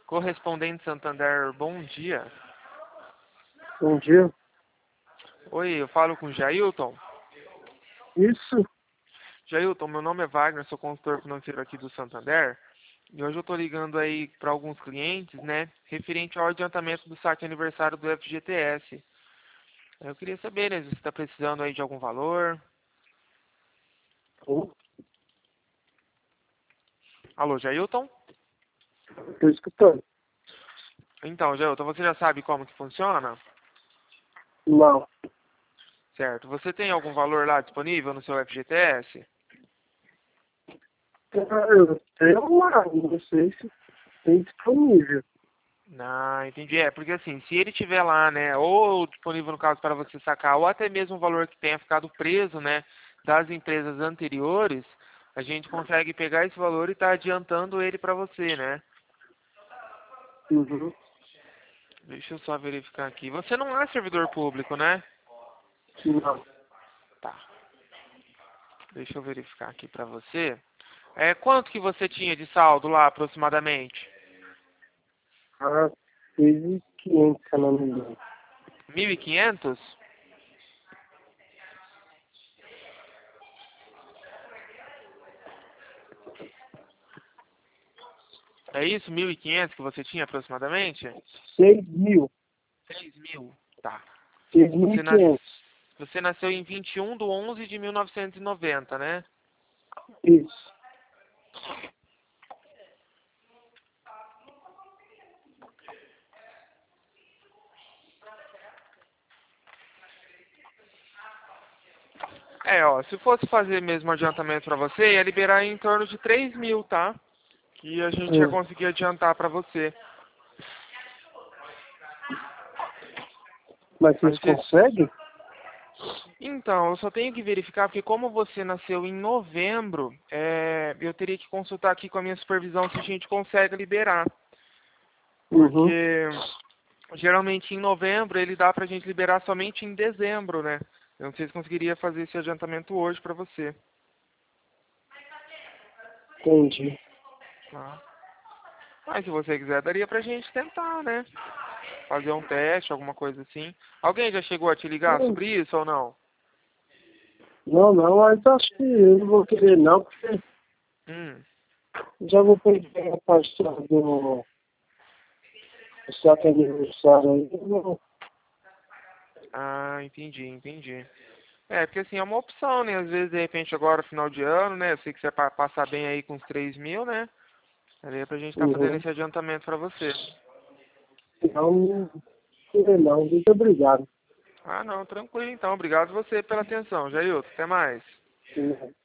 Correspondente Santander, bom dia. Bom dia. Oi, eu falo com o Jailton. Isso? Jailton, meu nome é Wagner, sou consultor financeiro aqui do Santander. E hoje eu estou ligando aí para alguns clientes, né, referente ao adiantamento do saque aniversário do FGTS. Eu queria saber, né, se você está precisando aí de algum valor. Alô, Jailton? Estou escutando. Então, Jailton, você já sabe como que funciona? Não. Certo. Você tem algum valor lá disponível no seu FGTS? Eu tenho uma, não sei se tem disponível. Ah, entendi. É, porque assim, se ele tiver lá, né, ou disponível no caso para você sacar, ou até mesmo um valor que tenha ficado preso, né, das empresas anteriores, a gente consegue pegar esse valor e estar adiantando ele para você, né? Uhum. Deixa eu só verificar aqui. Você não é servidor público, né? Não. Tá. Deixa eu verificar aqui para você. Quanto que você tinha de saldo lá, aproximadamente? Ah, 6.500, se eu não me engano. 1.500? É isso? 1.500 que você tinha aproximadamente? 6.000. 6.000. Tá. Você, nas... 6.500. você nasceu em 21/11/1990, né? Isso. Ó, se fosse fazer mesmo adiantamento pra você, ia liberar em torno de 3.000, tá? Que a gente ia Hum. conseguir adiantar pra você. Mas Mas vocês conseguem? Então, eu só tenho que verificar, porque como você nasceu em novembro, eu teria que consultar aqui com a minha supervisão se a gente consegue liberar. Uhum. Porque geralmente em novembro ele dá pra gente liberar somente em dezembro, né? Eu não sei se conseguiria fazer esse adiantamento hoje pra você. Entendi. Tá? Mas se você quiser, daria pra gente tentar, né? Fazer um teste, alguma coisa assim. Alguém já chegou a te ligar Não, sobre isso ou não? não, mas acho que eu não vou querer não, porque Hum. já vou perder a parcela do saque aniversário aí. Eu não- Ah, entendi. Porque assim, é uma opção, né? Às vezes, de repente, agora, final de ano, né? Eu sei que você vai passar bem aí com os 3.000, né? Aí é pra gente estar fazendo Uhum. esse adiantamento pra você. Não, não querer não. Muito obrigado. Ah, não, tranquilo então. Obrigado você pela atenção, Jailton. Até mais. Uhum.